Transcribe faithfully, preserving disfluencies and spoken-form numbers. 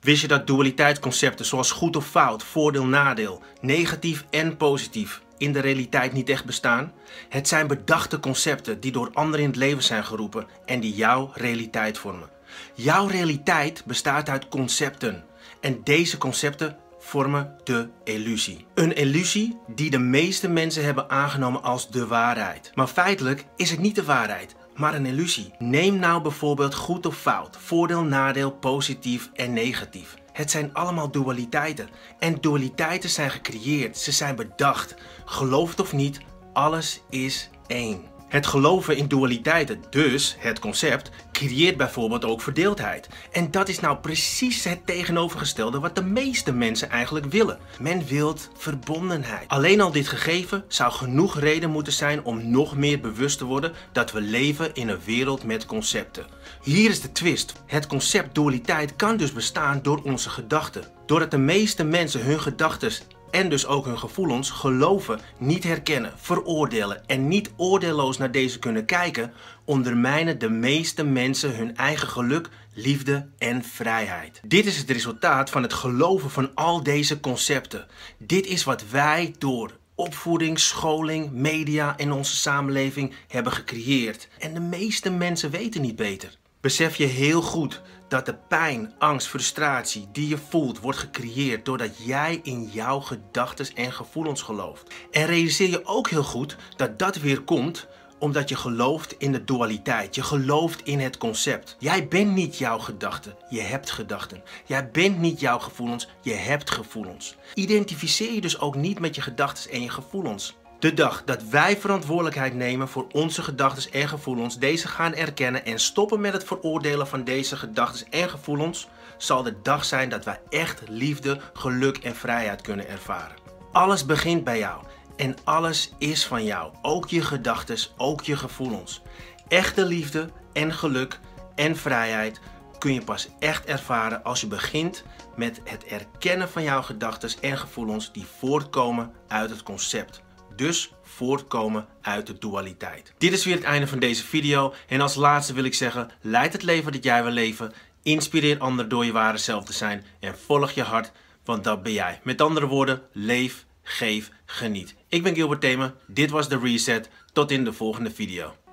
Wist je dat dualiteitsconcepten zoals goed of fout, voordeel, nadeel, negatief en positief in de realiteit niet echt bestaan? Het zijn bedachte concepten die door anderen in het leven zijn geroepen en die jouw realiteit vormen. Jouw realiteit bestaat uit concepten en deze concepten vormen de illusie. Een illusie die de meeste mensen hebben aangenomen als de waarheid. Maar feitelijk is het niet de waarheid, maar een illusie. Neem nou bijvoorbeeld goed of fout, voordeel, nadeel, positief en negatief. Het zijn allemaal dualiteiten. En dualiteiten zijn gecreëerd, ze zijn bedacht. Geloof het of niet, alles is één. Het geloven in dualiteiten, dus het concept, creëert bijvoorbeeld ook verdeeldheid. En dat is nou precies het tegenovergestelde wat de meeste mensen eigenlijk willen. Men wil verbondenheid. Alleen al dit gegeven zou genoeg reden moeten zijn om nog meer bewust te worden dat we leven in een wereld met concepten. Hier is de twist. Het concept dualiteit kan dus bestaan door onze gedachten. Doordat de meeste mensen hun gedachten en dus ook hun gevoelens geloven, niet herkennen, veroordelen en niet oordeelloos naar deze kunnen kijken, ondermijnen de meeste mensen hun eigen geluk, liefde en vrijheid. Dit is het resultaat van het geloven van al deze concepten. Dit is wat wij door opvoeding, scholing, media en onze samenleving hebben gecreëerd. En de meeste mensen weten niet beter. Besef je heel goed dat de pijn, angst, frustratie die je voelt wordt gecreëerd doordat jij in jouw gedachten en gevoelens gelooft. En realiseer je ook heel goed dat dat weer komt omdat je gelooft in de dualiteit. Je gelooft in het concept. Jij bent niet jouw gedachten, je hebt gedachten. Jij bent niet jouw gevoelens, je hebt gevoelens. Identificeer je dus ook niet met je gedachten en je gevoelens. De dag dat wij verantwoordelijkheid nemen voor onze gedachten en gevoelens, deze gaan erkennen en stoppen met het veroordelen van deze gedachten en gevoelens, zal de dag zijn dat wij echt liefde, geluk en vrijheid kunnen ervaren. Alles begint bij jou en alles is van jou, ook je gedachten, ook je gevoelens. Echte liefde en geluk en vrijheid kun je pas echt ervaren als je begint met het erkennen van jouw gedachten en gevoelens die voortkomen uit het concept. Dus voortkomen uit de dualiteit. Dit is weer het einde van deze video. En als laatste wil ik zeggen, leid het leven dat jij wil leven. Inspireer anderen door je ware zelf te zijn. En volg je hart, want dat ben jij. Met andere woorden, leef, geef, geniet. Ik ben Gilbert Themen. Dit was The Reset. Tot in de volgende video.